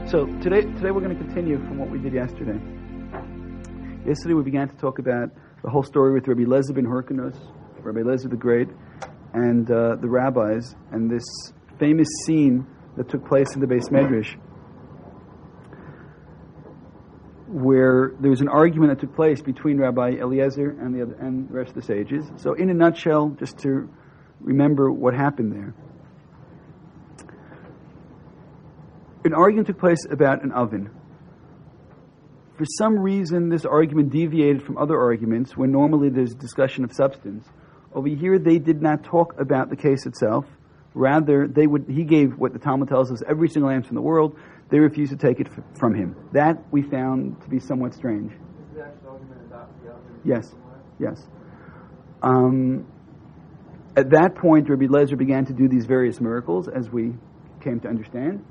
So today we're going to continue from what we did yesterday. Yesterday we began to talk about the whole story with Rabbi Eliezer ben Hyrcanus, Rabbi Eliezer the Great, and the rabbis, and this famous scene that took place in the Beis Medrash, where there was an argument that took place between Rabbi Eliezer and the rest of the sages. So in a nutshell, just to remember what happened there. An argument took place about an oven. For some reason, this argument deviated from other arguments when normally there's discussion of substance. Over here, they did not talk about the case itself. Rather, he gave what the Talmud tells us, every single answer in the world. They refused to take it from him. That we found to be somewhat strange. Is the actual argument about the oven? Yes. At that point, Rabbi Eliezer began to do these various miracles, as we came to understand.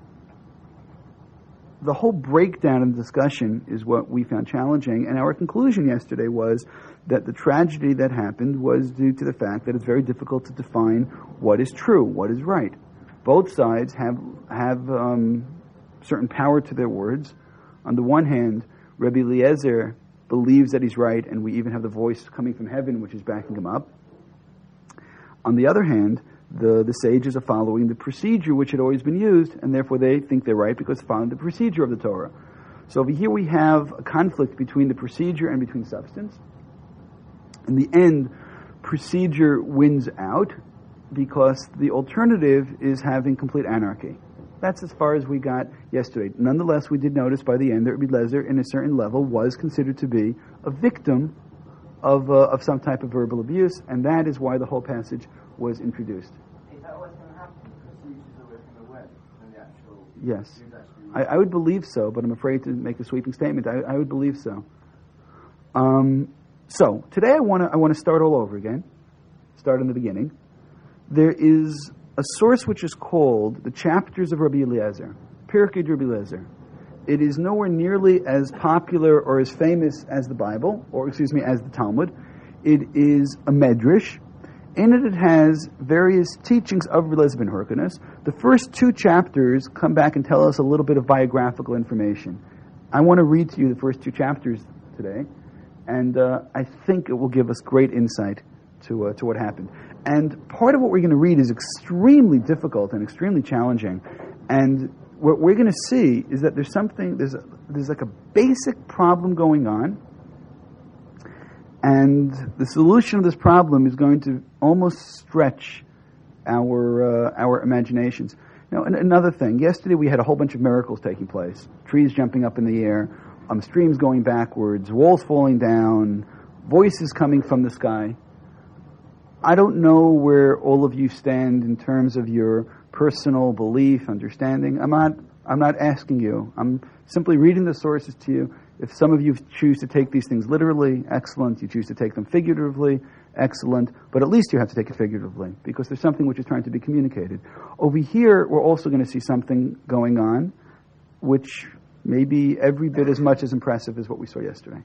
The whole breakdown of the discussion is what we found challenging, and our conclusion yesterday was that the tragedy that happened was due to the fact that it's very difficult to define what is true, what is right. Both sides have certain power to their words. On the one hand, Rabbi Eliezer believes that he's right, and we even have the voice coming from heaven which is backing him up. On the other hand, the sages are following the procedure which had always been used, and therefore they think they're right because following the procedure of the Torah. So over here we have a conflict between the procedure and between substance. In the end, procedure wins out because the alternative is having complete anarchy. That's as far as we got yesterday. Nonetheless, we did notice by the end that Rabbi Eliezer, in a certain level, was considered to be a victim of some type of verbal abuse, and that is why the whole passage was introduced. Is that what's going to happen? Procedures away from the web and the actual... Yes. I would believe so, but I'm afraid to make a sweeping statement. I would believe so. So today I want to start all over again. Start in the beginning. There is a source which is called the Chapters of Rabbi Eliezer, Pirkei de Rabbi Eliezer. It is nowhere nearly as popular or as famous as the Bible, as the Talmud. It is a medrash. In it has various teachings of Rabbi Eliezer ben Hyrcanus. The first two chapters come back and tell us a little bit of biographical information. I want to read to you the first two chapters today, and I think it will give us great insight to what happened. And part of what we're going to read is extremely difficult and extremely challenging, and what we're going to see is that there's like a basic problem going on, and the solution of this problem is going to almost stretch our imaginations. Now, another thing, yesterday we had a whole bunch of miracles taking place. Trees jumping up in the air, streams going backwards, walls falling down, voices coming from the sky. I don't know where all of you stand in terms of your personal belief, understanding. I'm not asking you. I'm simply reading the sources to you. If some of you choose to take these things literally, excellent. You choose to take them figuratively, excellent. But at least you have to take it figuratively because there's something which is trying to be communicated. Over here, we're also going to see something going on which may be every bit as much as impressive as what we saw yesterday.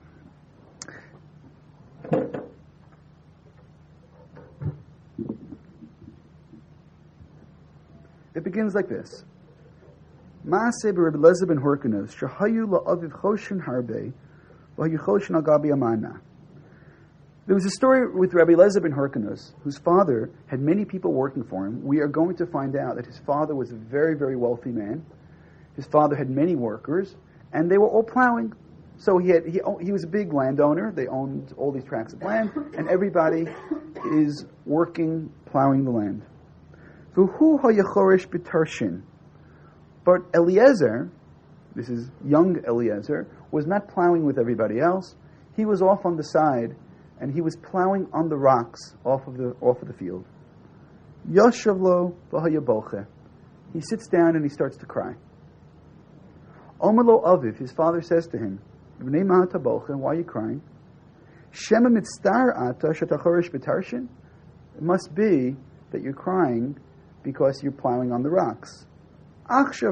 It begins like this. Maaseh b'Rabbi Eliezer ben Hyrcanus shehayu la'aviv choshen harbe v'hayu choshen al gabi amana. There was a story with Rabbi Eliezer ben Hyrcanus, whose father had many people working for him. We are going to find out that his father was a very, very wealthy man. His father had many workers, and they were all plowing. So he was a big landowner. They owned all these tracts of land, and everybody is working, plowing the land. V'hu ha'yachorish b'tarshin. But Eliezer, this is young Eliezer, was not plowing with everybody else. He was off on the side, and he was plowing on the rocks off of the field. Yoshev lo v'hayaboche. He sits down and he starts to cry. Omer lo aviv, his father says to him, B'nei ma taboche, why are you crying? Shema mitztar ata shetachorish b'tarshin. It must be that you're crying because you're plowing on the rocks. So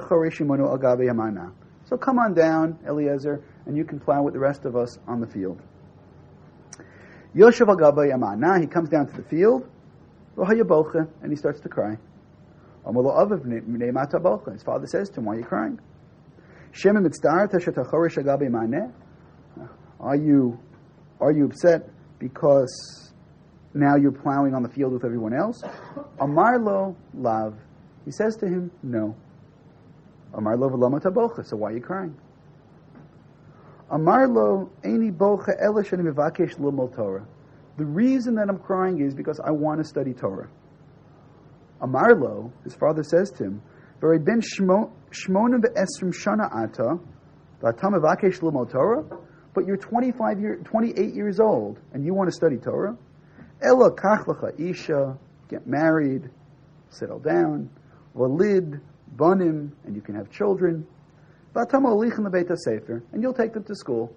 come on down, Eliezer, and you can plow with the rest of us on the field. Yoshev al gabei amana, he comes down to the field, and he starts to cry. Amar lo Aviv Mnei ma tabocha. His father says to him, why are you crying? Shema mitzdarta shetachorish agabe maneh. Are you upset because now you're plowing on the field with everyone else? Amar lo lav. He says to him, no. Amar lo v'lama tabocha. So why are you crying? Amar lo eini bocha ela sheni mevakesh lilmod Torah. The reason that I'm crying is because I want to study Torah. Amar lo, his father says to him, V'rei ben shmona v'esrim shana ata v'ata mevakesh lilmod Torah. But you're 28 years old, and you want to study Torah? Ela kach lecha isha, get married, settle down, walid, banim, and you can have children. V'atam olichem lebeita sefer, and you'll take them to school.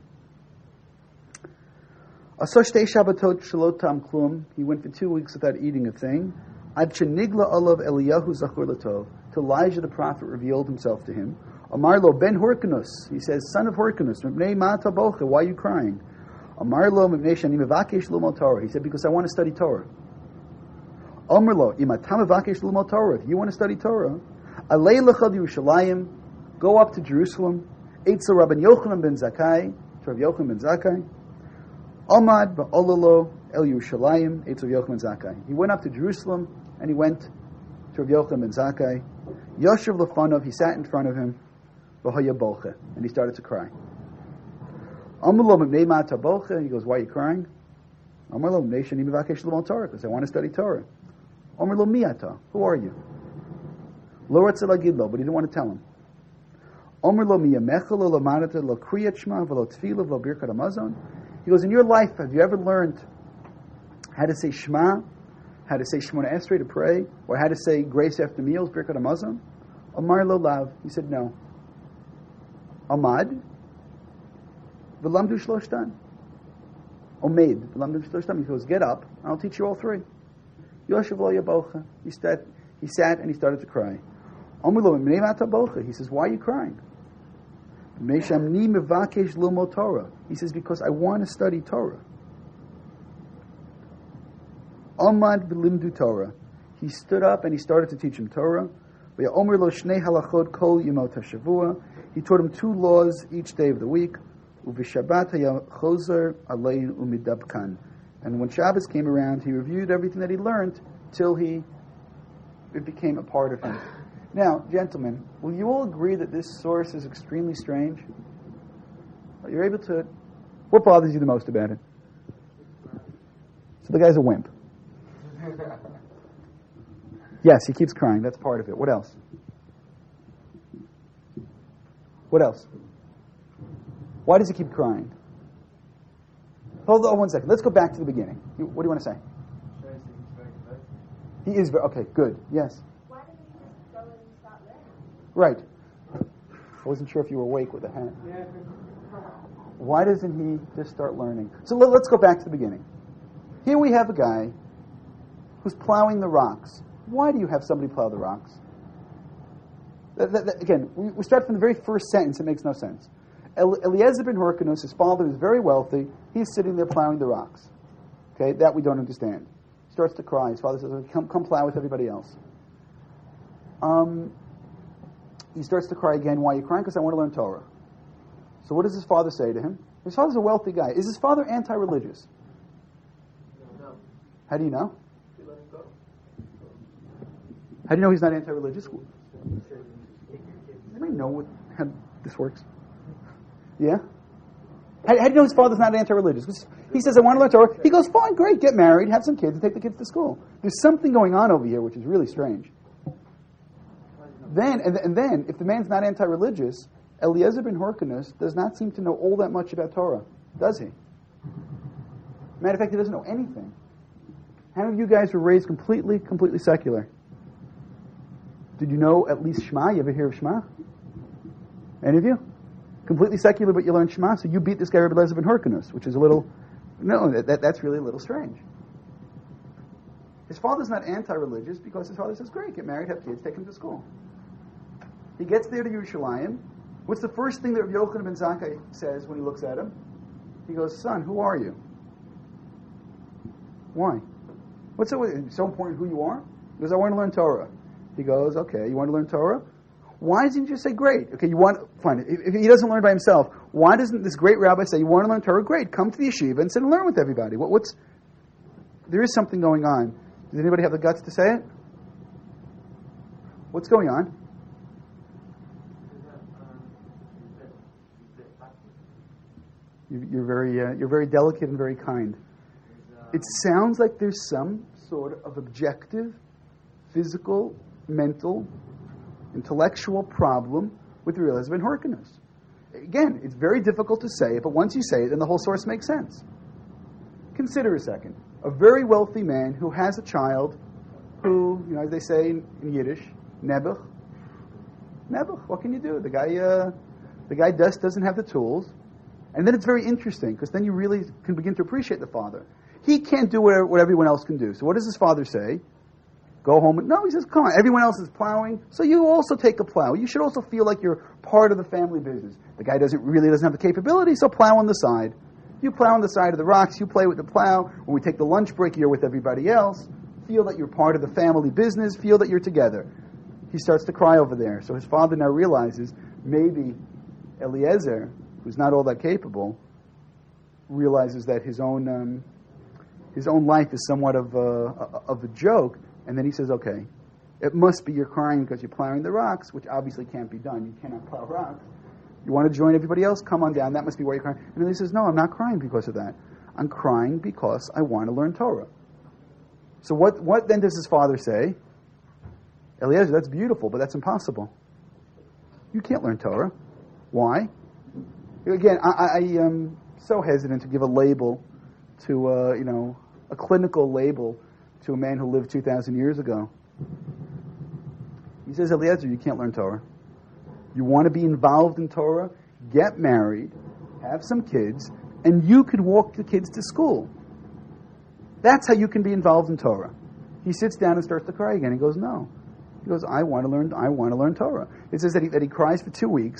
Asa shtei shabbatot shelo tam klum. He went for 2 weeks without eating a thing. Ad shenigla olav Eliyahu zachur latov. Till Elijah the prophet revealed himself to him. Amar lo ben Hyrcanus. He says, son of Hyrcanus, mipnei ma tabocha. Why are you crying? Amar lo mipnei shani mevakesh lilmod Torah. He said, because I want to study Torah. Amar lo im atam mevakesh lilmod Torah. If you want to study Torah, alei lecha Yerushalayim. Go up to Jerusalem. Eitzel Rabban Yochanan ben Zakkai. To Rabbi Yochanan ben Zakkai. Amad ba'olalo el Yerushalayim. Eitzel Yochanan ben Zakkai. He went up to Jerusalem and he went to Rabbi Yochanan ben Zakkai. Yoshev lefanov. He sat in front of him. And he started to cry. He goes, why are you crying? Because I want to study Torah. Who are you? But he didn't want to tell him. He goes, in your life, have you ever learned how to say Shema, how to say Shemona Esrei to pray, or how to say grace after meals, Birkat HaMazon? Amar lo lav. He said, no. Amad, v'lamdu shloshtan. Omed, v'lamdu shloshtan. He goes, get up, I'll teach you all three. Yoshev lo yabocha. He sat and he started to cry. Amar lo mnei ma tabocha. He says, why are you crying? Meishamni mevakesh lilmod Torah. He says, because I want to study Torah. Amad b'limdu Torah. He stood up and he started to teach him Torah. V'ya'omer lo shnei halachot kol yemot hashavua. He taught him 2 laws each day of the week. U'v'shabbat hayachozer alein umidabkan. And when Shabbos came around, he reviewed everything that he learned till it became a part of him. Now, gentlemen, will you all agree that this source is extremely strange? You're able to... What bothers you the most about it? So the guy's a wimp. Yes, he keeps crying. That's part of it. What else? What else? Why does he keep crying? Hold on 1 second. Let's go back to the beginning. What do you want to say? He is very... Okay, good. Yes? Why doesn't he just go and start learning? Right. I wasn't sure if you were awake with a hat. Why doesn't he just start learning? So let's go back to the beginning. Here we have a guy who's plowing the rocks. Why do you have somebody plow the rocks? Again, we start from the very first sentence. It makes no sense. Eliezer ben Hyrcanus, his father is very wealthy. He's sitting there plowing the rocks. Okay, that we don't understand. He starts to cry. His father says, come plow with everybody else. He starts to cry again. Why are you crying? Because I want to learn Torah. So what does his father say to him? His father's a wealthy guy. Is his father anti-religious? No. How do you know? He let him go. How do you know he's not anti-religious? Anybody know how this works? Yeah? How do you know his father's not anti-religious? He says, I want to learn Torah. He goes, fine, great, get married, have some kids, and take the kids to school. There's something going on over here which is really strange. Then, if the man's not anti-religious, Eliezer ben Hyrcanus does not seem to know all that much about Torah, does he? Matter of fact, he doesn't know anything. How many of you guys were raised completely secular? Did you know at least Shema? You ever hear of Shema? Any of you? Completely secular, but you learned Shema, so you beat this guy Rabbi Eliezer ben Hyrcanus, which is a little... No, that's really a little strange. His father's not anti-religious because his father says, great, get married, have kids, take him to school. He gets there to Yerushalayim. What's the first thing that Rabbi Yochanan ben Zakkai says when he looks at him? He goes, son, who are you? Why? What's so important who you are? He goes, I want to learn Torah. He goes, okay, you want to learn Torah? Why doesn't he just say, great? Okay, you want, fine. If he doesn't learn by himself, why doesn't this great rabbi say, you want to learn Torah? Great, come to the yeshiva and sit and learn with everybody. There is something going on. Does anybody have the guts to say it? What's going on? You're very delicate and very kind. It sounds like there's some sort of objective, physical, mental, intellectual problem with Rabbi Eliezer ben Hyrcanus. Again, it's very difficult to say it, but once you say it, then the whole source makes sense. Consider a second. A very wealthy man who has a child who, as they say in Yiddish, Nebuch. Nebuch, what can you do? The guy doesn't have the tools. And then it's very interesting, because then you really can begin to appreciate the father. He can't do what everyone else can do. So what does his father say? Go home. No, he says, come on, everyone else is plowing, so you also take a plow. You should also feel like you're part of the family business. The guy doesn't have the capability, so plow on the side. You plow on the side of the rocks, you play with the plow. When we take the lunch break, you're with everybody else. Feel that you're part of the family business. Feel that you're together. He starts to cry over there. So his father now realizes maybe Eliezer, who's not all that capable, realizes that his own life is somewhat of a joke, and then he says, okay, it must be you're crying because you're plowing the rocks, which obviously can't be done. You cannot plow rocks. You want to join everybody else? Come on down. That must be why you're crying. And then he says, no, I'm not crying because of that. I'm crying because I want to learn Torah. So what then does his father say? Eliezer, that's beautiful, but that's impossible. You can't learn Torah. Why? Again, I am so hesitant to give a label to, a clinical label to a man who lived 2,000 years ago. He says, Eliezer, you can't learn Torah. You want to be involved in Torah? Get married, have some kids, and you could walk the kids to school. That's how you can be involved in Torah. He sits down and starts to cry again. He goes, no. He goes, I want to learn Torah. It says that he cries for 2 weeks,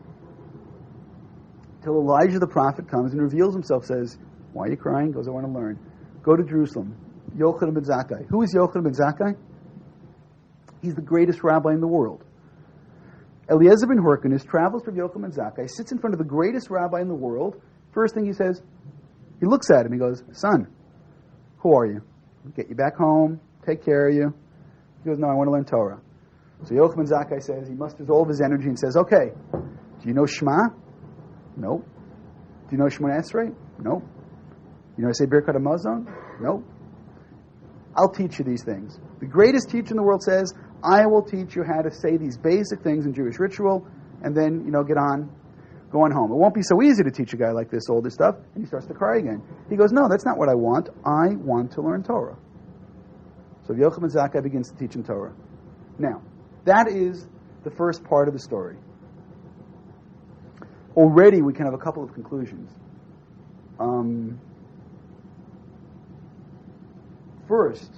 till Elijah the prophet comes and reveals himself, says, why are you crying? He goes, I want to learn. Go to Jerusalem. Yochanan ben Zakkai. Who is Yochanan ben Zakkai? He's the greatest rabbi in the world. Eliezer ben Hyrcanus travels from Yochanan ben Zakkai, sits in front of the greatest rabbi in the world. First thing he says, he looks at him, he goes, son, who are you? I'll get you back home, take care of you. He goes, no, I want to learn Torah. So Yochanan ben Zakkai says, he musters all of his energy and says, okay, do you know Shema? No. Do you know Shemona Esrei? No. You know I say Birkat HaMazon? No. I'll teach you these things. The greatest teacher in the world says, I will teach you how to say these basic things in Jewish ritual, and then, go on home. It won't be so easy to teach a guy like this all this stuff. And he starts to cry again. He goes, no, that's not what I want. I want to learn Torah. So Yochanan ben Zakkai begins to teach him Torah. Now, that is the first part of the story. Already we can have a couple of conclusions. First,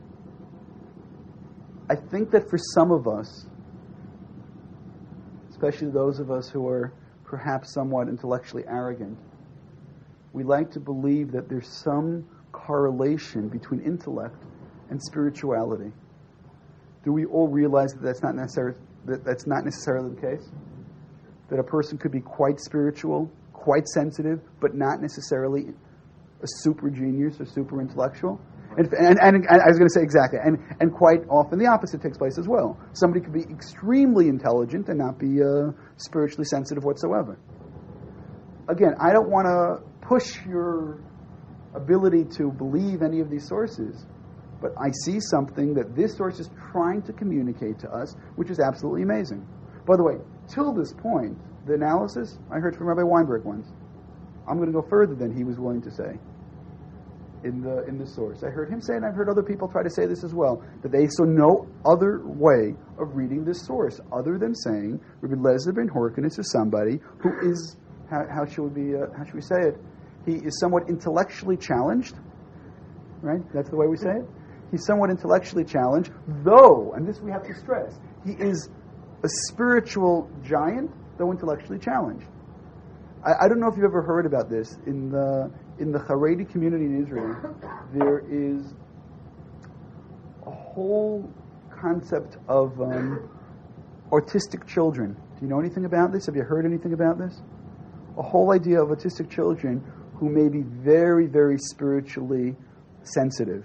I think that for some of us, especially those of us who are perhaps somewhat intellectually arrogant, we like to believe that there's some correlation between intellect and spirituality. Do we all realize that that's not necessarily the case? That a person could be quite spiritual, quite sensitive, but not necessarily a super genius or super intellectual? And I was going to say exactly, and quite often the opposite takes place as well. Somebody could be extremely intelligent and not be spiritually sensitive whatsoever. Again, I don't want to push your ability to believe any of these sources, but I see something that this source is trying to communicate to us, which is absolutely amazing. By the way, till this point, the analysis I heard from Rabbi Weinberg once. I'm going to go further than he was willing to say in the source. I heard him say, and I've heard other people try to say this as well, that they saw no other way of reading this source other than saying Rabbi Eliezer ben Hyrcanus is somebody who is, how should we say it? He is somewhat intellectually challenged, right? That's the way we say it. He's somewhat intellectually challenged, though, and this we have to stress, he is a spiritual giant, though intellectually challenged. I don't know if you've ever heard about this. In the Haredi community in Israel, there is a whole concept of autistic children. Do you know anything about this? Have you heard anything about this? A whole idea of autistic children who may be very, very spiritually sensitive.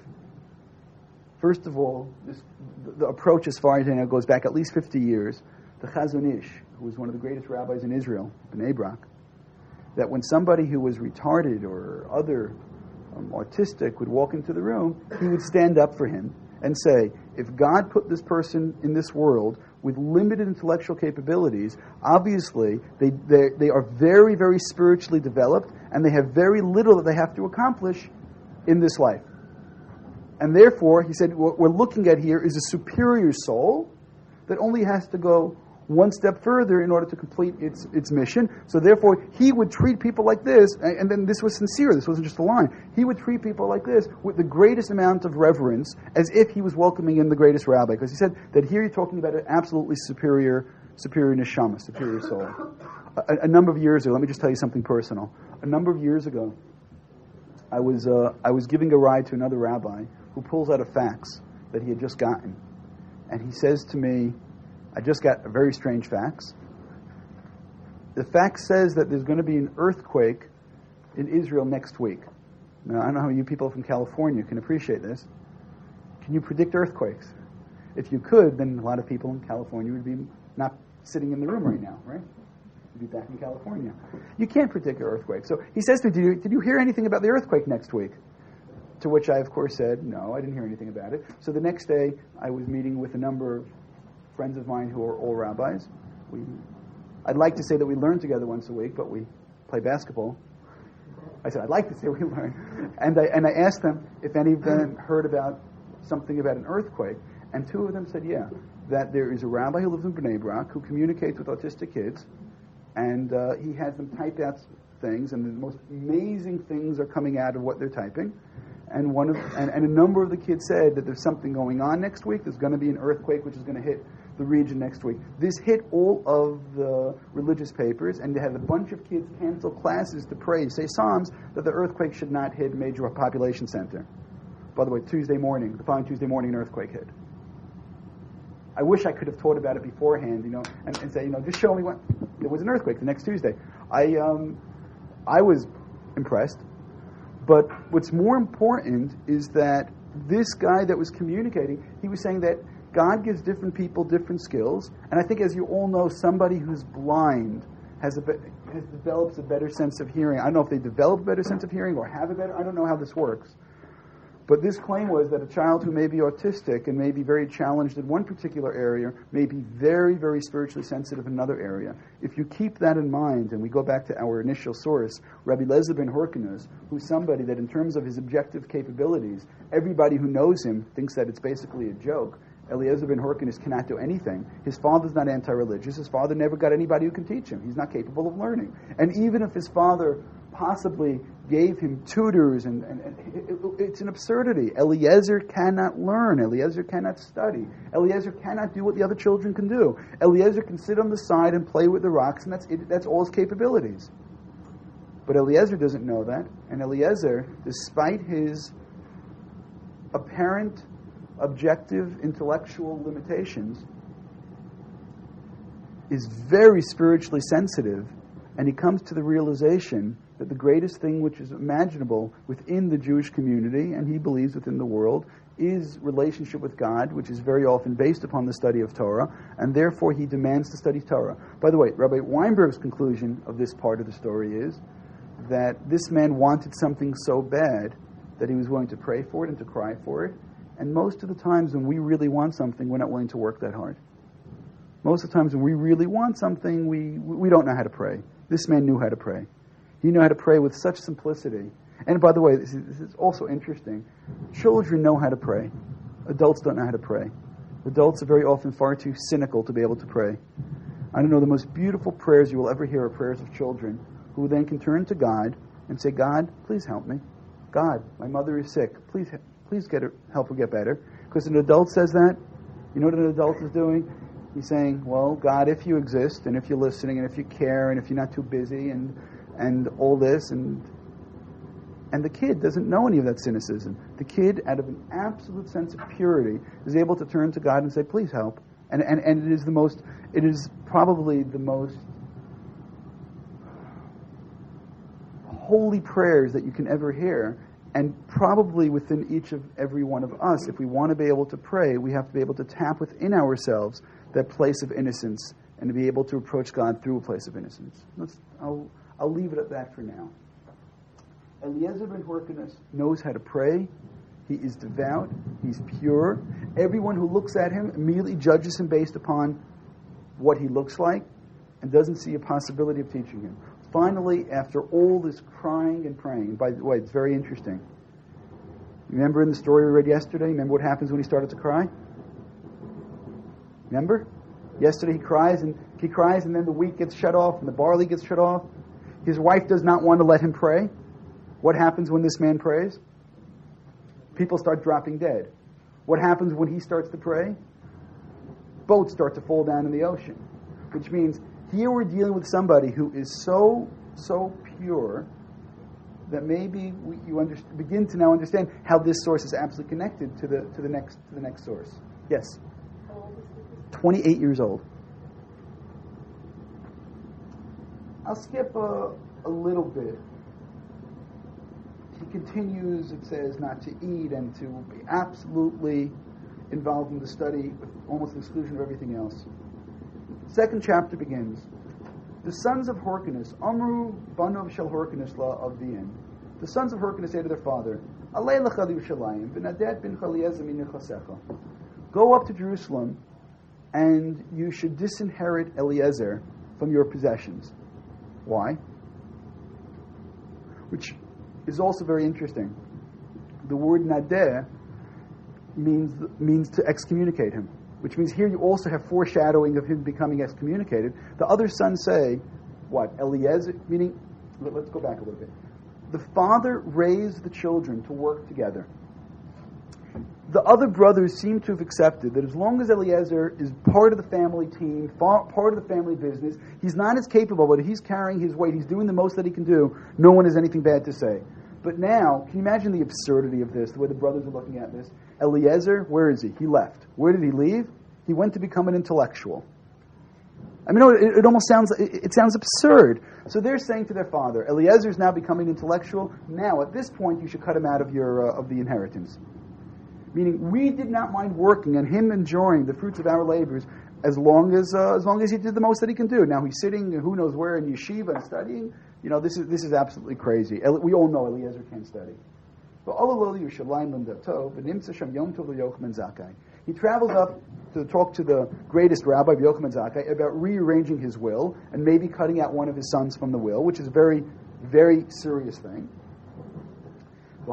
First of all, the approach, as far as I know, goes back at least 50 years. The Chazon Ish, who was one of the greatest rabbis in Israel, Bnei Brak, that when somebody who was retarded or other autistic would walk into the room, he would stand up for him and say, if God put this person in this world with limited intellectual capabilities, obviously they are very, very spiritually developed, and they have very little that they have to accomplish in this life. And therefore, he said, what we're looking at here is a superior soul that only has to go one step further in order to complete its mission. So therefore, he would treat people like this, and then this was sincere, this wasn't just a line. He would treat people like this with the greatest amount of reverence, as if he was welcoming in the greatest rabbi. Because he said that here you're talking about an absolutely superior neshama, superior soul. A number of years ago, let me just tell you something personal. A number of years ago, I was giving a ride to another rabbi who pulls out a fax that he had just gotten. And he says to me, I just got a very strange fax. The fax says that there's going to be an earthquake in Israel next week. Now, I don't know how you people from California can appreciate this. Can you predict earthquakes? If you could, then a lot of people in California would be not sitting in the room right now, right? You'd be back in California. You can't predict an earthquake. So he says to me, did you hear anything about the earthquake next week? To which I, of course, said, no, I didn't hear anything about it. So the next day, I was meeting with a number of friends of mine who are all rabbis. I'd like to say that we learn together once a week, but we play basketball. I said, I'd like to say we learn. And I asked them if any of them heard about something about an earthquake. And two of them said, yeah, that there is a rabbi who lives in Bnei Brak who communicates with autistic kids, and he has them type out things, and the most amazing things are coming out of what they're typing. And a number of the kids said that there's something going on next week. There's going to be an earthquake which is going to hit the region next week. This hit all of the religious papers, and they had a bunch of kids cancel classes to pray, say Psalms, that the earthquake should not hit a major population center. By the way, the following Tuesday morning, an earthquake hit. I wish I could have taught about it beforehand, and say, just show me when there was an earthquake the next Tuesday. I was impressed. But what's more important is that this guy that was communicating, he was saying that God gives different people different skills. And I think, as you all know, somebody who's blind develops a better sense of hearing. I don't know if they develop a better sense of hearing or have a better, I don't know how this works. But this claim was that a child who may be autistic and may be very challenged in one particular area may be very, very spiritually sensitive in another area. If you keep that in mind, and we go back to our initial source, Rabbi Eliezer ben Horkanus, who's somebody that in terms of his objective capabilities, everybody who knows him thinks that it's basically a joke. Eliezer ben Horkanus cannot do anything. His father's not anti-religious. His father never got anybody who can teach him. He's not capable of learning. And even if his father possibly gave him tutors, and it's an absurdity. Eliezer cannot learn. Eliezer cannot study. Eliezer cannot do what the other children can do. Eliezer can sit on the side and play with the rocks, and that's all his capabilities. But Eliezer doesn't know that, and Eliezer, despite his apparent objective intellectual limitations, is very spiritually sensitive, and he comes to the realization that the greatest thing which is imaginable within the Jewish community, and he believes within the world, is relationship with God, which is very often based upon the study of Torah, and therefore he demands to study Torah. By the way, Rabbi Weinberg's conclusion of this part of the story is that this man wanted something so bad that he was willing to pray for it and to cry for it, and most of the times when we really want something, we're not willing to work that hard. Most of the times when we really want something, we don't know how to pray. This man knew how to pray. He knew how to pray with such simplicity. And by the way, this is also interesting. Children know how to pray. Adults don't know how to pray. Adults are very often far too cynical to be able to pray. I don't know, the most beautiful prayers you will ever hear are prayers of children who then can turn to God and say, God, please help me. God, my mother is sick. Please help her get better. Because an adult says that, you know what an adult is doing? He's saying, well, God, if you exist, and if you're listening, and if you care, and if you're not too busy, and all this, and And the kid doesn't know any of that cynicism. The kid, out of an absolute sense of purity, is able to turn to God and say, please help. And it is probably the most holy prayers that you can ever hear. And probably within each of every one of us, if we want to be able to pray, we have to be able to tap within ourselves that place of innocence and to be able to approach God through a place of innocence. I'll leave it at that for now. Eliezer ben Hyrcanus knows how to pray. He is devout. He's pure. Everyone who looks at him immediately judges him based upon what he looks like and doesn't see a possibility of teaching him. Finally, after all this crying and praying, by the way, it's very interesting. Remember in the story we read yesterday? Remember what happens when he started to cry? Remember? Yesterday he cries and then the wheat gets shut off and the barley gets shut off. His wife does not want to let him pray. What happens when this man prays? People start dropping dead. What happens when he starts to pray? Boats start to fall down in the ocean. Which means here we're dealing with somebody who is so pure that maybe you begin to now understand how this source is absolutely connected to the next source. Yes? 28 years old. I'll skip a little bit. He continues, it says, not to eat and to be absolutely involved in the study with almost the exclusion of everything else. Second chapter begins. The sons of Hyrcanus, Amru Banov Shel Hyrcanus La Avdiin. The sons of Hyrcanus say to their father, Alei lecha Yerushalayim, v'nadet bin Eliezer min nechasecha. Go up to Jerusalem, and you should disinherit Eliezer from your possessions. Why? Which is also very interesting. The word nadeh means to excommunicate him, which means here you also have foreshadowing of him becoming excommunicated. The other sons say, what? Eliezer, meaning, let's go back a little bit. The father raised the children to work together. The other brothers seem to have accepted that as long as Eliezer is part of the family team, part of the family business, he's not as capable, but he's carrying his weight, he's doing the most that he can do, no one has anything bad to say. But now, can you imagine the absurdity of this, the way the brothers are looking at this? Eliezer, where is he? He left. Where did he leave? He went to become an intellectual. I mean, it almost sounds absurd. So they're saying to their father, Eliezer is now becoming intellectual. Now, at this point, you should cut him out of the inheritance. Meaning, we did not mind working and him enjoying the fruits of our labors as long as he did the most that he can do. Now he's sitting, who knows where, in yeshiva and studying. You know, this is absolutely crazy. We all know Eliezer can't study. He travels up to talk to the greatest rabbi, Yochanan Zakkai, about rearranging his will and maybe cutting out one of his sons from the will, which is a very, very serious thing. And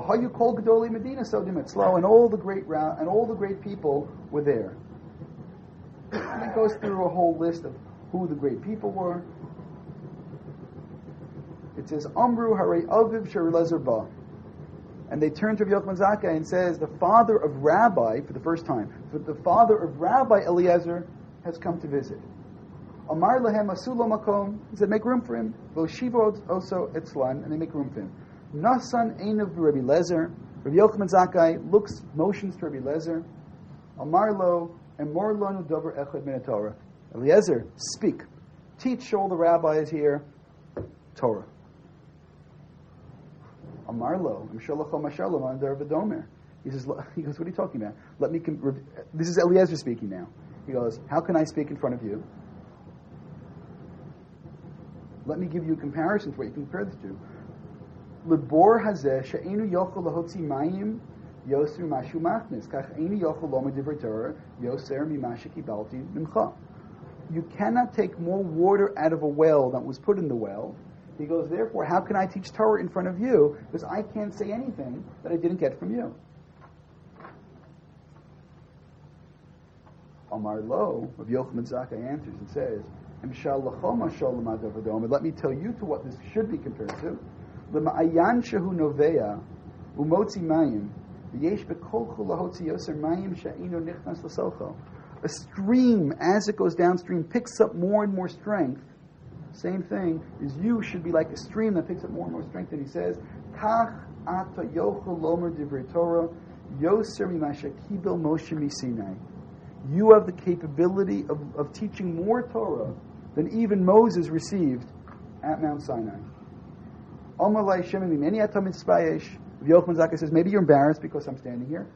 all the great people were there. And it goes through a whole list of who the great people were. It says, Amru Harei Aviv Sher Ba. And they turn to Yochanan Zakkai and says, the father of Rabbi, for the first time, the father of Rabbi Eliezer has come to visit. Amar Lahem Asulo Makom. He said, make room for him. Voshivo also Etzlan, and they make room for him. Nasan Einav Rabbi Lezer. Rabbi Yochanan Zakkai motions to Rabbi Lezer. Amar Lo, Emor Lonu Dover Echad Min Torah. Eliezer, speak. Teach all the rabbis here Torah. Amar Lo, Mshalachom Mashalom Andar V'Domer. He goes, what are you talking about? This is Eliezer speaking now. He goes, how can I speak in front of you? Let me give you a comparison to what you can compare this to. Lebor hazeh she'enu yochel lahotzi mayim yoser mashu machnis kach enu yochel lo medivra Torah yoser mimasha kibalti mincha. You cannot take more water out of a well than was put in the well. He goes, therefore, how can I teach Torah in front of you? Because I can't say anything that I didn't get from you. Amar Lo, Rav Yochanan Zakkai answers and says, let me tell you to what this should be compared to. L'ma'ayan shehu novea umotzi mayim v'yesh bekolchu lahotzi yoser mayim she'ino nichnas l'socho. A stream, as it goes downstream, picks up more and more strength. Same thing is you should be like a stream that picks up more and more strength. And he says, Kach Ata yochel lomer divrei Torah yoser mimasha kibel Moshe misinai. You have the capability of teaching more Torah than even Moses received at Mount Sinai. Yochanan Zakkai says, maybe you're embarrassed because I'm standing here.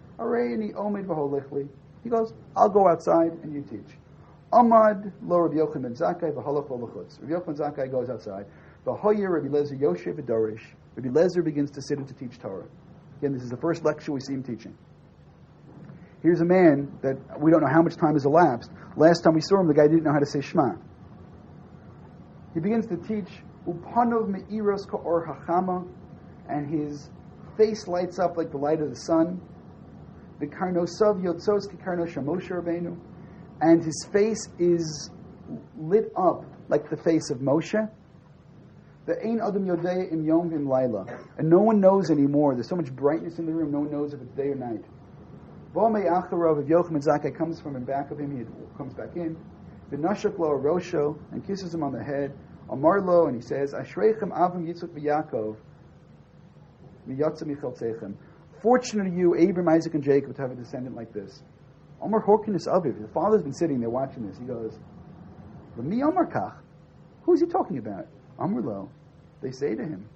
He goes, I'll go outside and you teach. Amad lo Rabbi Yochanan ben Zakkai v'halach lo l'chutz. Rabbi Yochanan ben Zakkai goes outside. V'hoyer Rabbi Lezer Yoshev v'dorish. Rabbi Lezer begins to sit and to teach Torah. Again, this is the first lecture we see him teaching. Here's a man that we don't know how much time has elapsed. Last time we saw him, the guy didn't know how to say Shema. He begins to teach Upanov me'iros ka'or hachama, and his face lights up like the light of the sun. V'karnosav yotzos k'karnos Moshe Rabbeinu, and his face is lit up like the face of Moshe. The Ein Adam Yodei Im Yom Im Laila, and no one knows anymore. There's so much brightness in the room, no one knows if it's day or night. V'omei acharav, if Yochanan Zakkai comes from in back of him, he comes back in. V'nashak lo rosho, and kisses him on the head. Amar lo, and he says, Ashreichem Avram Yitzchak v'Yaakov miyotza michaltzeichem. Fortunate are you, Abraham, Isaac, and Jacob, to have a descendant like this. Amar Horkinus Aviv. The father's been sitting there watching this. He goes, L'mi Amar Kach. Who is he talking about? Amar lo. They say to him,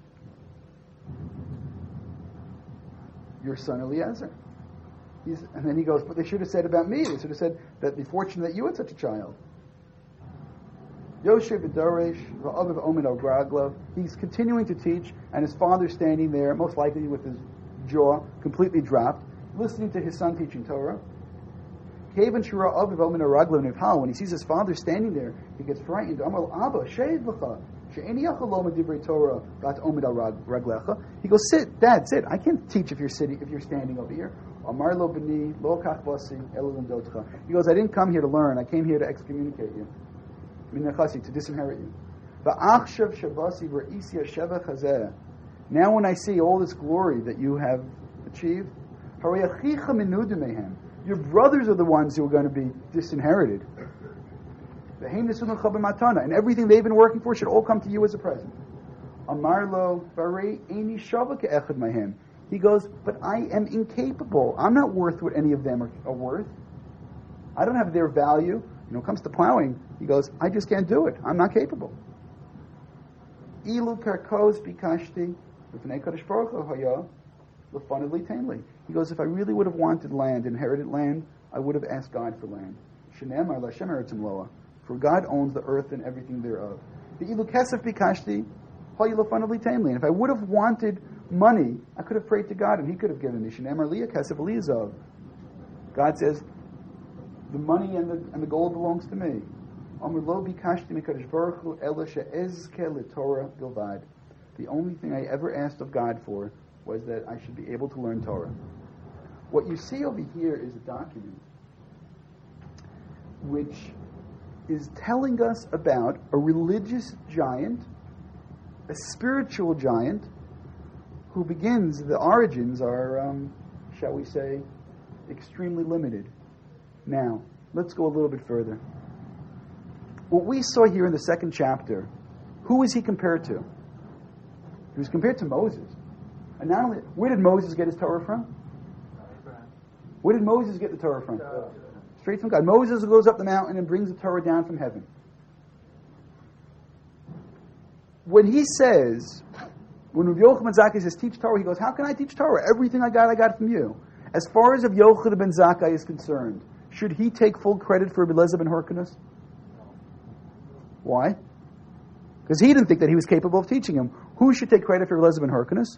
your son Eliezer. And then he goes, but they should have said about me. They should have said that they're fortunate that you had such a child. Yoshev B'Doresh V'Aviv Omen Al-Graglav. He's continuing to teach, and his father's standing there, most likely with his jaw completely dropped, listening to his son teaching Torah. When he sees his father standing there, he gets frightened. He goes, sit, Dad, sit. I can't teach if you're standing over here. He goes, I didn't come here to learn. I came here to excommunicate you, to disinherit you. Now when I see all this glory that you have achieved, your brothers are the ones who are going to be disinherited. And everything they've been working for should all come to you as a present. He goes, but I am incapable. I'm not worth what any of them are worth. I don't have their value. When it comes to plowing, he goes, I just can't do it. I'm not capable. Ilu karkos bikashti v'fnei kadosh baruch hu haya l'fanavli tainli. He goes, if I really would have wanted land, inherited land, I would have asked God for land. Shenemar l'Hashem eretzim loa. For God owns the earth and everything thereof. The ilu kesef bikashti haya l'fanavli tainli. And if I would have wanted money, I could have prayed to God and He could have given me. Shenemar liya kesef elizov. God says, the money and the gold belongs to me. The only thing I ever asked of God for was that I should be able to learn Torah. What you see over here is a document which is telling us about a religious giant, a spiritual giant, who begins, the origins are, shall we say, extremely limited. Now, let's go a little bit further. What we saw here in the second chapter, who is he compared to? He was compared to Moses. And not only, where did Moses get his Torah from? Where did Moses get the Torah from? Straight from God. Moses goes up the mountain and brings the Torah down from heaven. When he says, when Rabbi Yochanan ben Zakkai says, teach Torah, he goes, how can I teach Torah? Everything I got from you. As far as Rabbi Yochanan ben Zakkai is concerned, should he take full credit for Rabbi Lezer ben Hyrcanus? Why? Because he didn't think that he was capable of teaching him. Who should take credit for Rabbi Lezer ben Hyrcanus?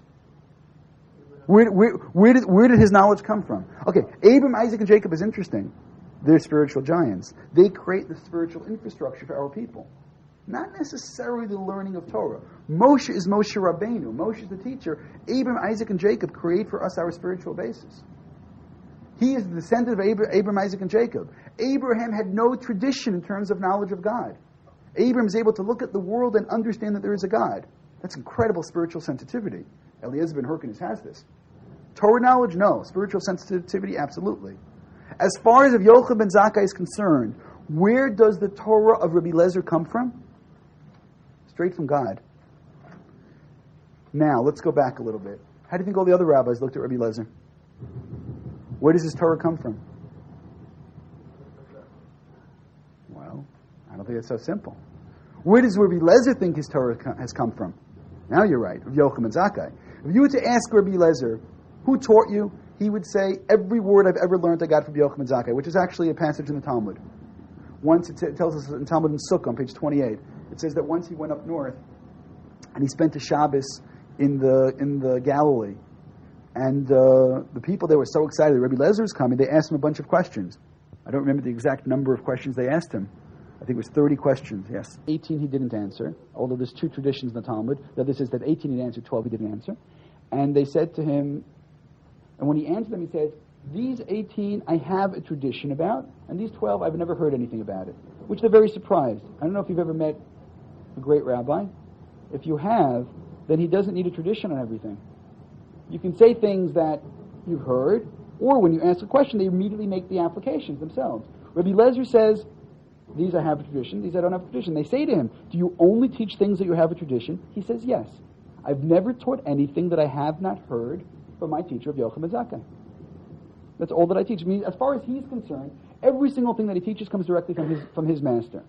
Where did his knowledge come from? Okay, Abraham, Isaac, and Jacob is interesting. They're spiritual giants. They create the spiritual infrastructure for our people. Not necessarily the learning of Torah. Moshe is Moshe Rabbeinu. Moshe is the teacher. Abraham, Isaac, and Jacob create for us our spiritual basis. He is the descendant of Abraham, Isaac, and Jacob. Abraham had no tradition in terms of knowledge of God. Abraham is able to look at the world and understand that there is a God. That's incredible spiritual sensitivity. Eliezer ben Hyrcanus has this. Torah knowledge, no. Spiritual sensitivity, absolutely. As far as Yochanan ben Zakkai is concerned, where does the Torah of Rabbi Lezer come from? Straight from God. Now, let's go back a little bit. How do you think all the other rabbis looked at Rabbi Eliezer? Where does his Torah come from? Well, I don't think it's so simple. Where does Rabbi Eliezer think his Torah has come from? Now you're right, Rabbi Yochanan Zakkai. If you were to ask Rabbi Eliezer, who taught you? He would say, every word I've ever learned I got from Yochanan Zakkai, which is actually a passage in the Talmud. Once it tells us in Talmud in Sukkah on page 28, it says that once he went up north and he spent a Shabbos in the Galilee, and the people there were so excited that Rabbi Eliezer was coming, they asked him a bunch of questions. I don't remember the exact number of questions they asked him. I think it was 30 questions, yes. 18 he didn't answer, although there's two traditions in the Talmud. The other says that 18 he answered, 12 he didn't answer. And they said to him, and when he answered them, he said, these 18 I have a tradition about, and these 12 I've never heard anything about it, which they're very surprised. I don't know if you've ever met a great rabbi. If you have, then he doesn't need a tradition on everything. You can say things that you've heard, or when you ask a question, they immediately make the applications themselves. Rabbi Eliezer says, these I have a tradition, these I don't have a tradition. They say to him, do you only teach things that you have a tradition? He says, yes. I've never taught anything that I have not heard from my teacher of Yochanan Zakkai. That's all that I teach. I mean, as far as he's concerned, every single thing that he teaches comes directly from his master.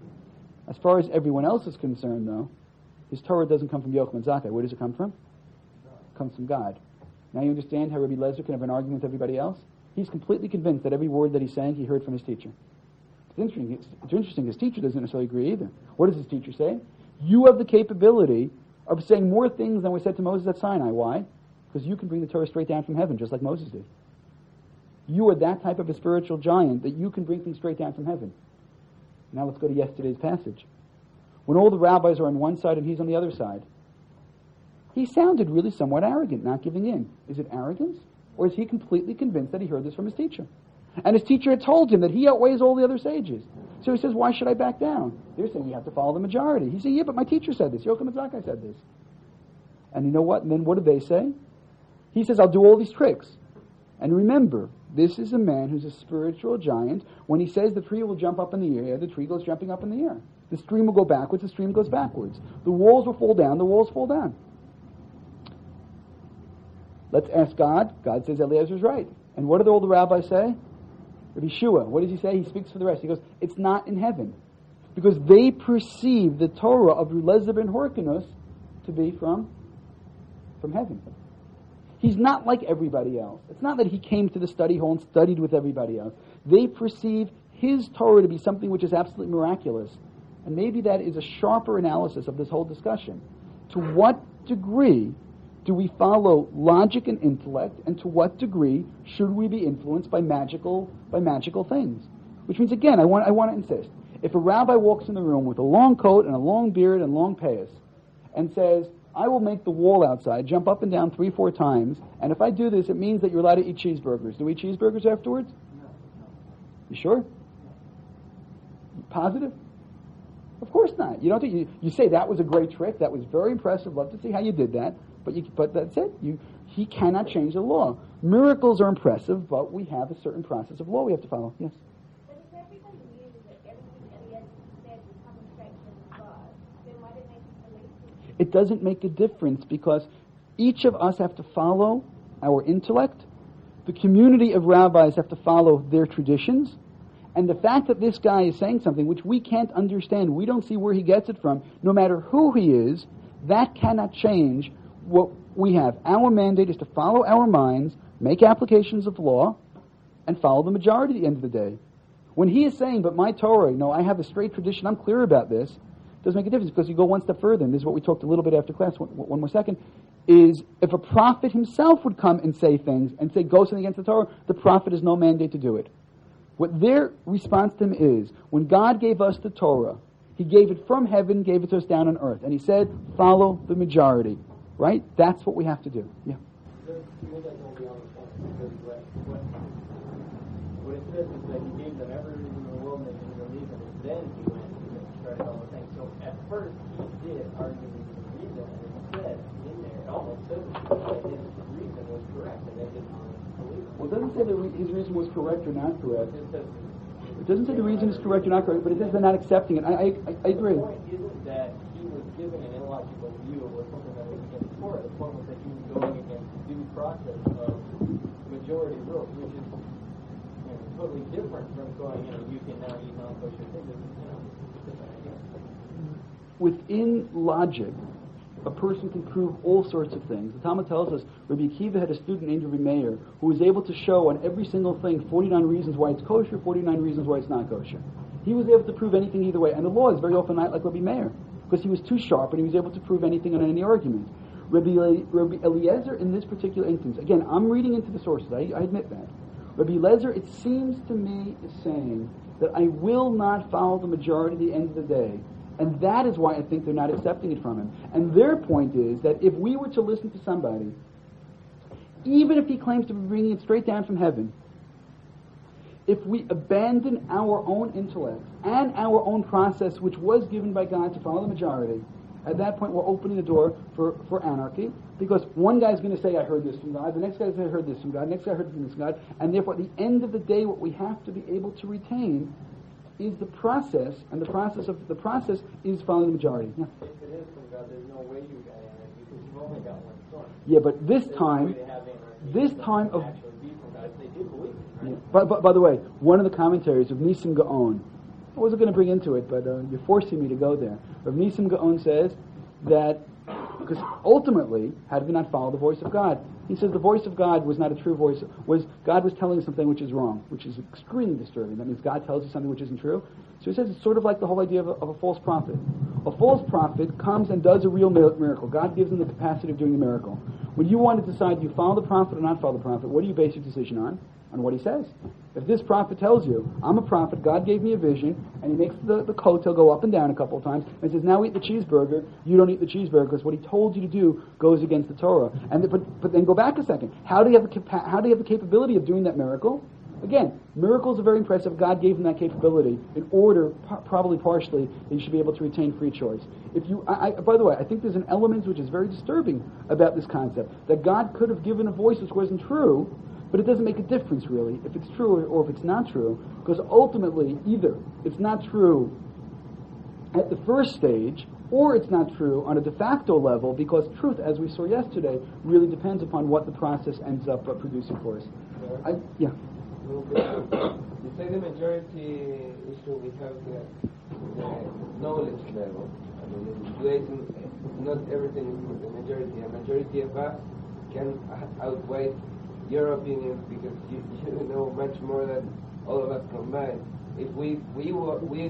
As far as everyone else is concerned, though, his Torah doesn't come from Yochanan Zakkai. Where does it come from? It comes from God. Now you understand how Rabbi Eliezer can have an argument with everybody else? He's completely convinced that every word that he's saying, he heard from his teacher. It's interesting. His teacher doesn't necessarily agree either. What does his teacher say? You have the capability of saying more things than was said to Moses at Sinai. Why? Because you can bring the Torah straight down from heaven, just like Moses did. You are that type of a spiritual giant that you can bring things straight down from heaven. Now let's go to yesterday's passage. When all the rabbis are on one side and he's on the other side, he sounded really somewhat arrogant, not giving in. Is it arrogance? Or is he completely convinced that he heard this from his teacher? And his teacher had told him that he outweighs all the other sages. So he says, why should I back down? They're saying you have to follow the majority. He said, yeah, but my teacher said this. Yochanan Zakkai said this. And you know what? And then what did they say? He says, I'll do all these tricks. And remember, this is a man who's a spiritual giant. When he says the tree will jump up in the air, the tree goes jumping up in the air. The stream will go backwards, the stream goes backwards. The walls will fall down, the walls fall down. Let's ask God. God says Eliezer's right. And what did all the rabbis say? Rabbi Shua, what does he say? He speaks for the rest. He goes, it's not in heaven. Because they perceive the Torah of Eliezer ben Horkanus to be from heaven. He's not like everybody else. It's not that he came to the study hall and studied with everybody else. They perceive his Torah to be something which is absolutely miraculous. And maybe that is a sharper analysis of this whole discussion. To what degree do we follow logic and intellect, and to what degree should we be influenced by magical things? Which means, again, I want to insist, if a rabbi walks in the room with a long coat and a long beard and long payas and says, I will make the wall outside jump up and down 3-4 times, and if I do this, it means that you're allowed to eat cheeseburgers. Do we eat cheeseburgers afterwards? No. You sure? Positive? Of course not. You don't think you say that was a great trick, that was very impressive, love to see how you did that, but that's it. He cannot change the law. Miracles are impressive, but we have a certain process of law we have to follow. Yes? But if everybody knew that everything Eliezer said was coming straight from God, then why didn't they believe him? It doesn't make a difference because each of us have to follow our intellect. The community of rabbis have to follow their traditions. And the fact that this guy is saying something which we can't understand, we don't see where he gets it from, no matter who he is, that cannot change what we have. Our mandate is to follow our minds, make applications of law, and follow the majority at the end of the day. When he is saying, but my Torah, I have a straight tradition, I'm clear about this, it doesn't make a difference because you go one step further, and this is what we talked a little bit after class, one more second, is if a prophet himself would come and say things and say, go something against the Torah, the prophet has no mandate to do it. What their response to him is, when God gave us the Torah, he gave it from heaven, gave it to us down on earth, and he said, follow the majority. Right? That's what we have to do. Yeah. What it says is that he gave them everything in the world and they didn't believe him, and then he went and started all the things. So at first he did argue the reason, and it said in there, it almost says that his reason was correct, and they didn't believe him. Well, it doesn't say that his reason was correct or not correct. It doesn't say the reason is correct or not correct, but it says they're not accepting it. I agree. The point isn't that he was giving an illogical view of something that was against the Torah. The point was that he was going against process of majority rule, which is totally different from going, you can now eat non-kosher things. It's different idea. Within logic, a person can prove all sorts of things. The Talmud tells us Rabbi Akiva had a student named Rabbi Meir who was able to show on every single thing 49 reasons why it's kosher, 49 reasons why it's not kosher. He was able to prove anything either way. And the law is very often not like Rabbi Meir because he was too sharp and he was able to prove anything on any argument. Rabbi Eliezer in this particular instance, again, I'm reading into the sources, I admit that. Rabbi Eliezer, it seems to me, is saying that I will not follow the majority at the end of the day. And that is why I think they're not accepting it from him. And their point is that if we were to listen to somebody, even if he claims to be bringing it straight down from heaven, if we abandon our own intellect and our own process, which was given by God to follow the majority, at that point we're opening the door for anarchy, because one guy's going to say, I heard this from God, the next guy's going to heard this from God, the next guy heard from this from God, and therefore at the end of the day what we have to be able to retain is the process, and the process is following the majority. Yeah. If it is from God, there's no way you got anarchy because you've only got one source. Yeah, but this time of actually be from God if they do believe it, right? yeah. By the way, one of the commentaries of Nisim Gaon, I wasn't going to bring into it, but you're forcing me to go there. Rav Nisim Gaon says that because ultimately, how did we not follow the voice of God? He says the voice of God was not a true voice. God was telling us something which is wrong, which is extremely disturbing. That means God tells you something which isn't true. So he says it's sort of like the whole idea of a false prophet. A false prophet comes and does a real miracle. God gives him the capacity of doing a miracle. When you want to decide do you follow the prophet or not follow the prophet, what do you base your decision on? On what he says. If this prophet tells you, I'm a prophet, God gave me a vision, and he makes the kotel go up and down a couple of times, and says, now eat the cheeseburger, you don't eat the cheeseburger, because what he told you to do goes against the Torah. But then go back a second. How do you have the capability of doing that miracle? Again, miracles are very impressive. God gave him that capability in order, probably partially, that you should be able to retain free choice. By the way, I think there's an element which is very disturbing about this concept, that God could have given a voice which wasn't true, but it doesn't make a difference, really, if it's true or if it's not true, because ultimately, either it's not true at the first stage, or it's not true on a de facto level, because truth, as we saw yesterday, really depends upon what the process ends up producing for us. Yeah. You say the majority issue, we have the knowledge level. I mean, in Judaism, not everything is the majority. A majority of us can outweigh your opinions because you know much more than all of us combined. If we go up with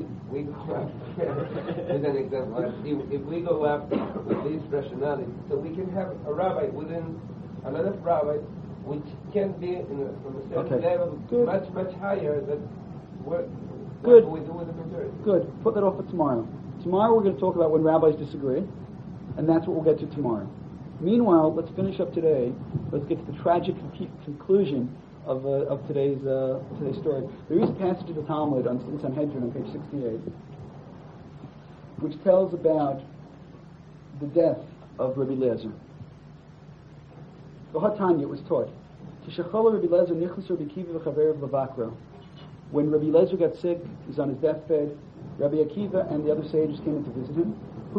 an example, if we go up with this rationality, so we can have a rabbi within a lot of rabbis which can be from a certain level much higher than what we do with the majority. Good. Put that off for tomorrow. Tomorrow we're going to talk about when rabbis disagree, and that's what we'll get to tomorrow. Meanwhile, let's finish up today. Let's get to the tragic conclusion of today's story. There is a passage of the Talmud in Sanhedrin on page 68, which tells about the death of Rabbi Eliezer. The Hatanya, it was taught. When Rabbi Eliezer got sick, he's on his deathbed. Rabbi Akiva and the other sages came in to visit him.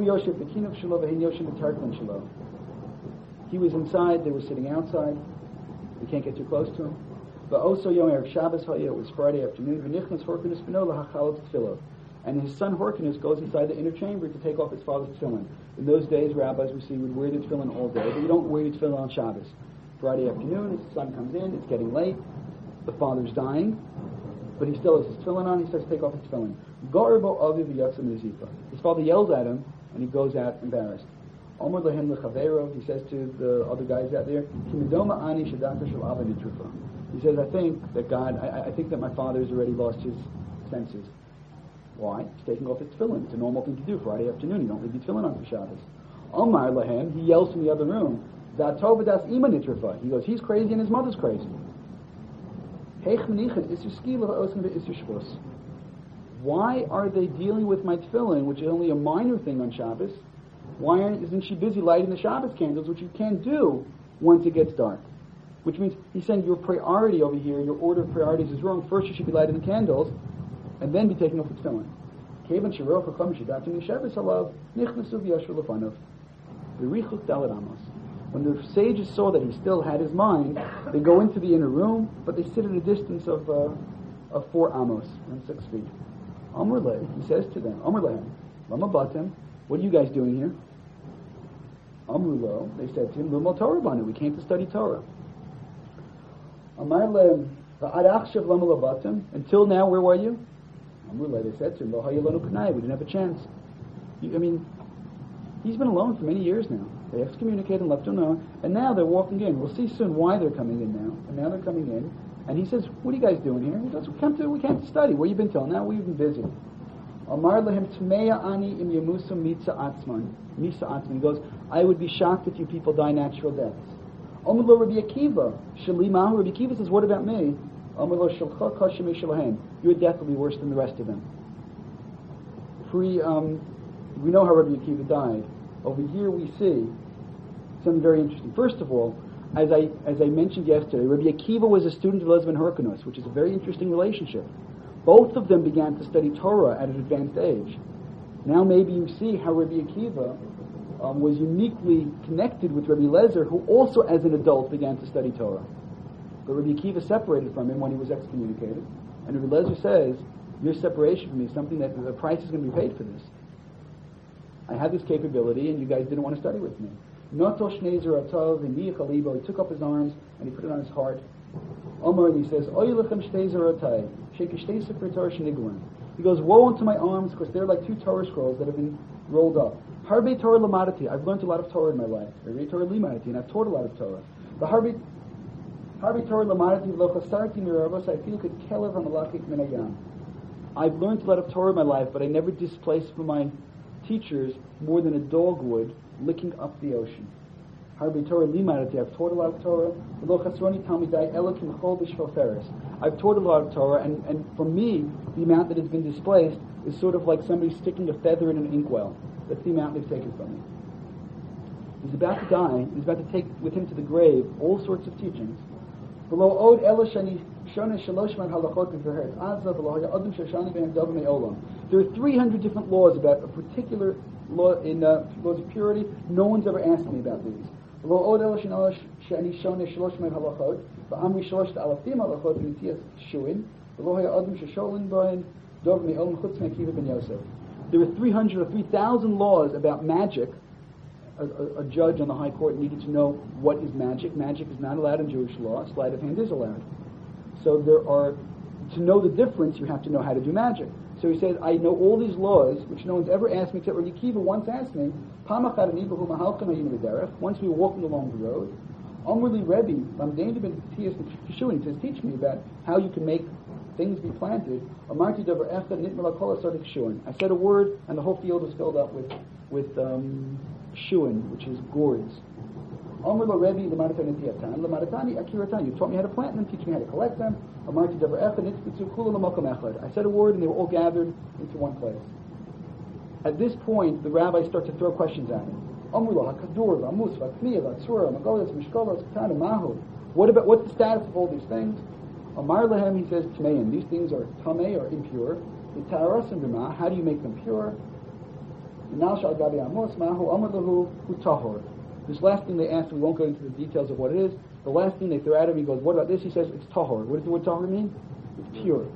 He was inside, they were sitting outside. We can't get too close to him. But also Yom Erev Shabbos, it was Friday afternoon. And his son Horkinus goes inside the inner chamber to take off his father's tefillin. In those days, rabbis would wear the tefillin all day, but you don't wear the tefillin on Shabbos. Friday afternoon, his son comes in, it's getting late, the father's dying, but he still has his tefillin on, he starts to take off his tefillin. His father yells at him, and he goes out embarrassed. He says to the other guys out there, he says, I think that my father has already lost his senses. Why? He's taking off his tefillin. It's a normal thing to do Friday afternoon. You don't leave your tefillin on for Shabbos. Omar Lahem, he yells from the other room, he goes, he's crazy and his mother's crazy. Why are they dealing with my tefillin, which is only a minor thing on Shabbos? Why isn't she busy lighting the Shabbos candles, which you can't do once it gets dark? Which means he's saying your priority over here, your order of priorities is wrong. First you should be lighting the candles, and then be taking off the tefillin. When the sages saw that he still had his mind, they go into the inner room, but they sit at a distance of 4 amos, and 6 feet. Amr le, he says to them, Amr lehem, lama batem, what are you guys doing here? Amr lo, they said to him, Lumal Torah banu, we came to study Torah. Amar lehem, va'ad achshav lama labatem, until now, where were you? Amr le, they said to him, lo hayalonu kanai, we didn't have a chance. He's been alone for many years now. They excommunicated and left him alone, and now they're walking in. We'll see soon why they're coming in now. And now they're coming in, and he says, "What are you guys doing here?" He goes, "We came to study. Where you been till now? We've been busy." Amar lehem tmeya ani im yemusa mitza atzman. Misa atzman. He goes, "I would be shocked if you people die natural deaths." Amar lo Rabbi Akiva shalimahu. Rabbi Akiva says, "What about me?" Amar lo shalcha kashem shalahem. Your death will be worse than the rest of them. We know how Rabbi Akiva died. Over here we see something very interesting. First of all, as I mentioned yesterday, Rabbi Akiva was a student of Elazar ben Hyrcanus, which is a very interesting relationship. Both of them began to study Torah at an advanced age. Now maybe you see how Rabbi Akiva was uniquely connected with Rabbi Elazar, who also as an adult began to study Torah. But Rabbi Akiva separated from him when he was excommunicated. And Rabbi Elazar says, your separation from me is something that the price is going to be paid for this. I had this capability, and you guys didn't want to study with me. Noto Shnezer Atov, he took up his arms, and he put it on his heart. Omar, he says, Oyelechem Shtezer Atay, Shekishtei Sefer Torah Shniglan. He goes, woe unto my arms, because they're like 2 Torah scrolls that have been rolled up. Harbe Torah Lamadati, I've learned a lot of Torah in my life. Harbe Torah Limadati, and I've taught a lot of Torah. The Harbe Torah Lamadati, V'lochasarti Miravos, I feel could kelev hamalachik minayam. I've learned a lot of Torah in my life, but I never displaced from my teachers more than a dog would licking up the ocean. Harbe Torah limadati, I've taught a lot of Torah. I've taught a lot of Torah, and for me, the amount that has been displaced is sort of like somebody sticking a feather in an inkwell. That's the amount they've taken from me. He's about to die. He's about to take with him to the grave all sorts of teachings. There are 300 different laws about a particular law in laws of purity. No one's ever asked me about these. There are 300 or 3,000 laws about magic. A judge on the high court needed to know what is magic. Magic is not allowed in Jewish law. Sleight of hand is allowed. So to know the difference, you have to know how to do magic. So he says, I know all these laws, which no one's ever asked me, except Rabbi Akiva once asked me, once we were walking along the road, he says, teach me about how you can make things be planted. I said a word, and the whole field was filled up with shuin, which is gourds. You taught me how to plant them, teach me how to collect them. I said a word, and they were all gathered into one place. At this point, the rabbis start to throw questions at him. What's the status of all these things? Amar lehem, he says, Tmeim, these things are tamei, or impure. How do you make them pure? This last thing they asked, we won't go into the details of what it is. The last thing they throw at him, he goes, what about this? He says, it's tahor. What does the word tahor mean? It's pure.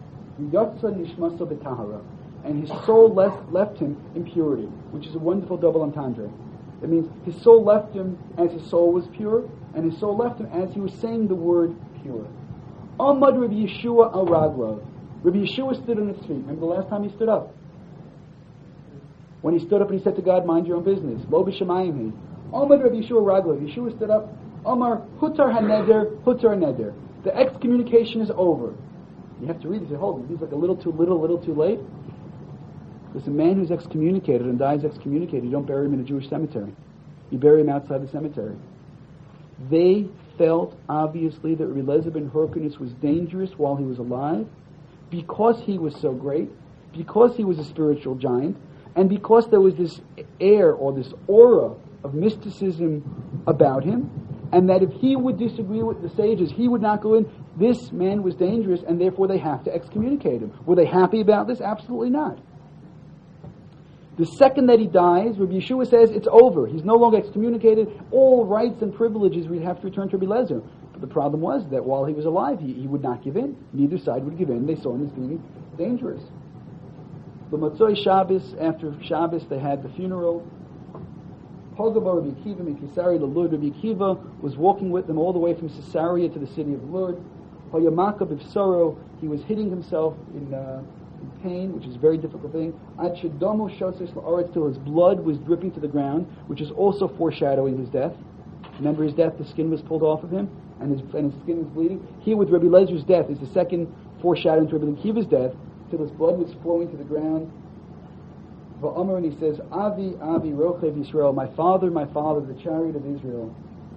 And his soul left him in purity, which is a wonderful double entendre. It means his soul left him as his soul was pure, and his soul left him as he was saying the word pure. Amad Rabbi Yeshua al Raglov. Rabbi Yeshua stood on his feet. Remember the last time he stood up? When he stood up and he said to God, mind your own business. Lo b'shamayim he. Amad Rabbi Yeshua Raglov. Yeshua stood up. Amar hutar haneder, hutar neder. The excommunication is over. You have to read this. Hold on. He's like a little too late. There's a man who's excommunicated and dies excommunicated. You don't bury him in a Jewish cemetery. You bury him outside the cemetery. They felt, obviously, that Rabbi Elazar ben Hyrcanus was dangerous while he was alive, because he was so great, because he was a spiritual giant, and because there was this air or this aura of mysticism about him, and that if he would disagree with the sages, he would not go in. This man was dangerous, and therefore they have to excommunicate him. Were they happy about this? Absolutely not. The second that he dies, Rabbi Yeshua says it's over. He's no longer excommunicated. All rights and privileges we'd have to return to Rabbi Eliezer. But the problem was that while he was alive, he would not give in. Neither side would give in. They saw him as being dangerous. The Motzoi Shabbos, after Shabbos, they had the funeral. Hogaba Rabbi Akiva in Caesarea to Lud. Rabbi Akiva was walking with them all the way from Caesarea to the city of Lud. Hayamaka b'Fsoro, he was hitting himself in pain, which is a very difficult thing. Ad shedomo shotzes la'aretz, till his blood was dripping to the ground, which is also foreshadowing his death. Remember his death, the skin was pulled off of him, and his skin was bleeding. Here with Rabbi Eliezer death is the second foreshadowing to Rabbi Akiva's death, till his blood was flowing to the ground. Va'amar, and he says, Avi, Avi, Rochev Yisrael, my father, the chariot of Israel.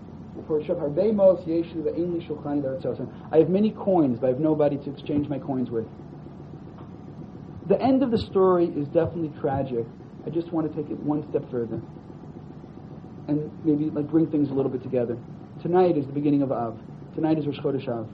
I have many coins, but I have nobody to exchange my coins with. The end of the story is definitely tragic. I just want to take it one step further and maybe bring things a little bit together. Tonight is the beginning of Av. Tonight is Rosh Chodesh Av.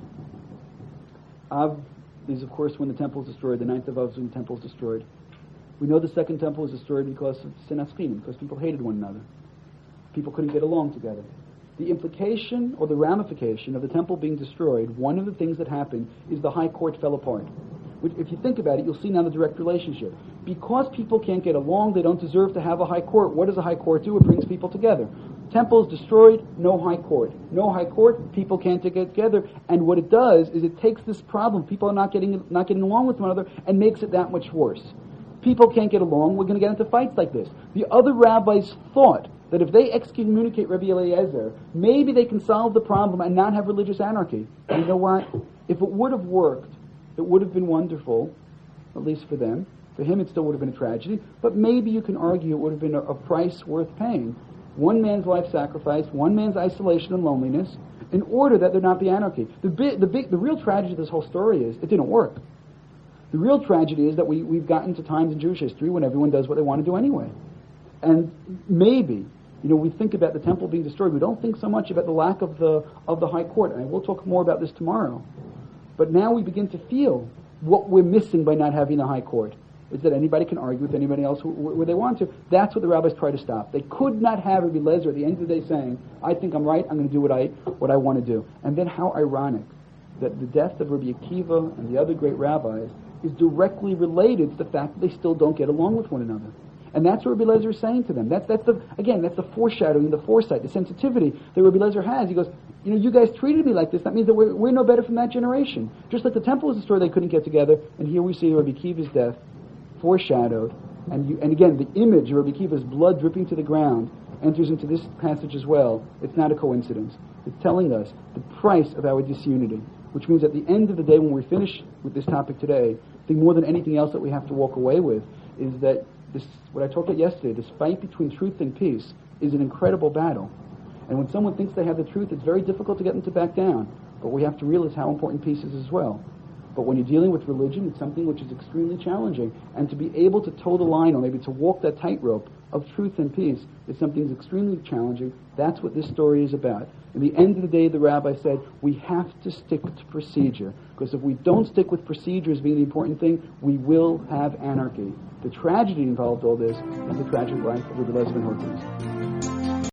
Av is, of course, when the temple is destroyed. The 9th of Av is when the temple is destroyed. We know the second temple was destroyed because of Sinas Chinim, because people hated one another. People couldn't get along together. The implication or the ramification of the temple being destroyed, one of the things that happened is the high court fell apart. Which, if you think about it, you'll see now the direct relationship. Because people can't get along, they don't deserve to have a high court. What does a high court do? It brings people together. Temple is destroyed, no high court. No high court, people can't get together. And what it does is it takes this problem, people are not getting along with one another, and makes it that much worse. People can't get along, we're going to get into fights like this. The other rabbis thought that if they excommunicate Rabbi Eliezer, maybe they can solve the problem and not have religious anarchy. And you know what? If it would have worked, it would have been wonderful, at least for them. For him, it still would have been a tragedy. But maybe you can argue it would have been a price worth paying. One man's life sacrifice, one man's isolation and loneliness, in order that there not be anarchy. The real tragedy of this whole story is it didn't work. The real tragedy is that we've gotten to times in Jewish history when everyone does what they want to do anyway. And maybe, we think about the temple being destroyed. We don't think so much about the lack of the high court. And we'll talk more about this tomorrow. But now we begin to feel what we're missing by not having the high court. Is that anybody can argue with anybody else where they want to. That's what the rabbis try to stop. They could not have Rabbi Eliezer at the end of the day saying, I think I'm right, I'm going to do what I want to do. And then how ironic that the death of Rabbi Akiva and the other great rabbis is directly related to the fact that they still don't get along with one another. And that's what Rabbi Eliezer is saying to them. That's the foreshadowing, the foresight, the sensitivity that Rabbi Eliezer has. He goes, you guys treated me like this. That means that we're no better from that generation. Just like the temple was destroyed, they couldn't get together. And here we see Rabbi Akiva's death foreshadowed. And again, the image of Rabbi Akiva's blood dripping to the ground enters into this passage as well. It's not a coincidence. It's telling us the price of our disunity. Which means at the end of the day, when we finish with this topic today, I think more than anything else that we have to walk away with is that this, what I talked about yesterday, this fight between truth and peace is an incredible battle. And when someone thinks they have the truth, it's very difficult to get them to back down. But we have to realize how important peace is as well. But when you're dealing with religion, it's something which is extremely challenging. And to be able to toe the line, or maybe to walk that tightrope of truth and peace, is something that's extremely challenging. That's what this story is about. In the end of the day, the rabbi said, we have to stick to procedure. Because if we don't stick with procedure as being the important thing, we will have anarchy. The tragedy involved all this is the tragic life of Rabbi Eliezer ben Horkonos.